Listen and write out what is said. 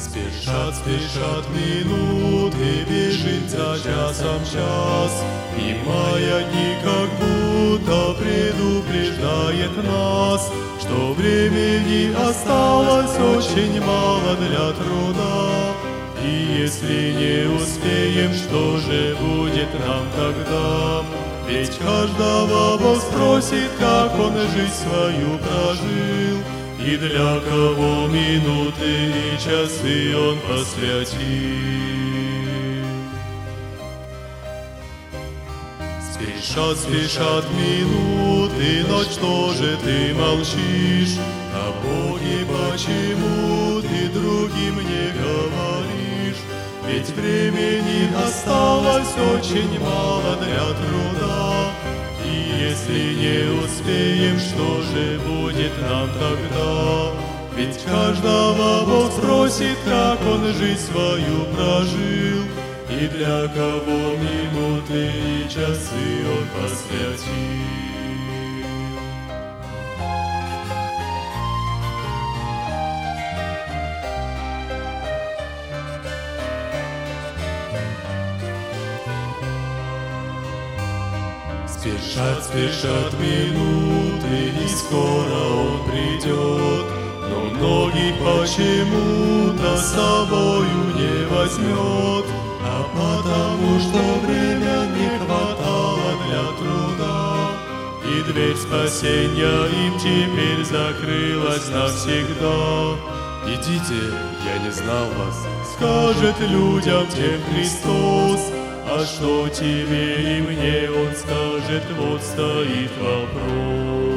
Спешат минуты, бежит за часом час, и маятник как будто предупреждает нас, что времени осталось очень мало для труда. И если не успеем, что же будет нам тогда? Ведь каждого Бог спросит, как он жизнь свою прожил, и для кого минуты и часы он посвятил. Спешат минуты, но что же ты молчишь? О Боге почему ты другим не говоришь? Ведь времени осталось очень мало для труда. И если не успеем, что же будет нам тогда? Ведь каждого Бог спросит, как он жизнь свою прожил, и для кого минуты и часы он посвятил. Спешат минуты, и скоро он придет, но многих почему-то с собою не возьмет, а потому что время не хватало для труда, и дверь спасения им теперь закрылась навсегда. «Идите, я не знал вас», — скажет людям тем Христос. А что тебе и мне, он скажет, вот стоит вопрос.